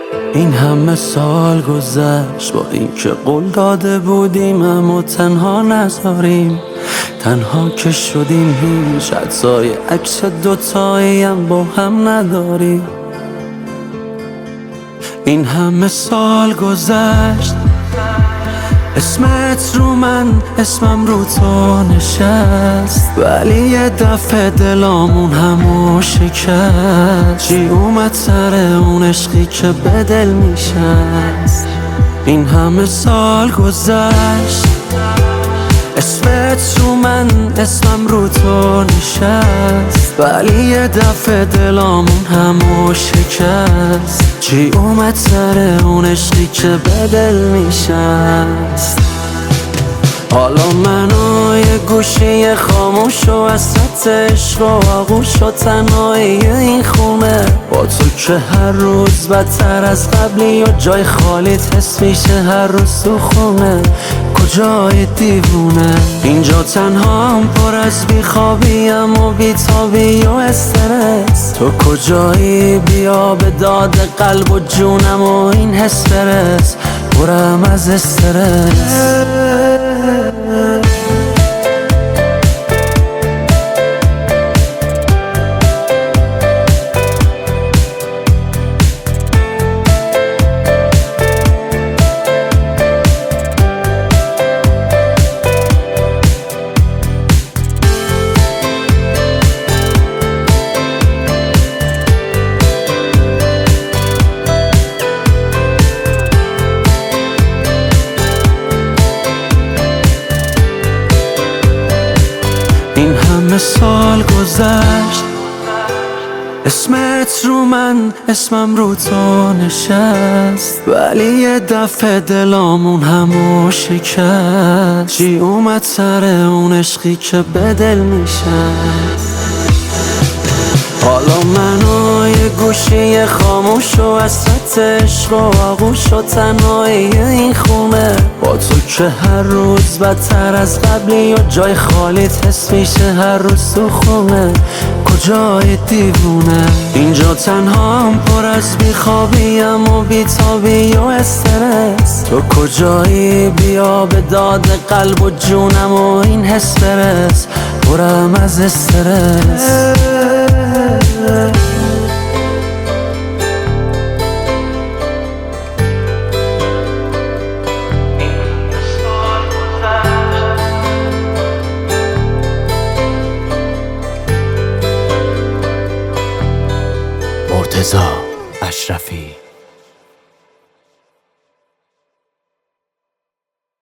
این همه سال گذشت با اینکه قول داده بودیم اما تنها نذاریم. تنها که شدیم هیچ عکسای عکس دوتایی هم با هم نداریم. این همه سال گذشت، اسمت رو من، اسمم رو تو نشست، ولی یه دفعه دلامون همو شکست. چی اومد سر اون عشقی که به دل میشست؟ این همه سال گذشت، اسمت رو من، اسمم رو تو نشست، ولی یه دفعه دلامون همو شکست. چی اومد سر اون عشقی که به دل میشست؟ حالا منو یه گوشی خاموش و وسط عشق و آغوش و تنهایی این خونه، با تو که هر روز بدتر از قبلی و جای خالیت حس میشه هر روز تو خونه. کجای دیوونه؟ اینجا تنهام پر از بیخوابیم و بیتابی و استرس. تو کجایی؟ بیا به داد قلب و جونم و این حس برس، پرم از استرس. این همه سال گذشت، اسمت رو من، اسمم رو تو نشست، ولی یه دفعه دلامون همو شکست. چی اومد سر اون عشقی که به دل میشست؟ حالا منو یه گوشی خاموش و وسط عشق و آغوش و تنهایی این خونه، با تو که هر روز بدتر از قبلی و جای خالیت حس میشه هر روز تو خونه. کجای دیوونه؟ اینجا تنهام پر از بیخوابیم و بیتابی و استرس. تو کجایی؟ بیا به داد قلب و جونم و این حس برس، پرم از استرس. مرتضی اشرفی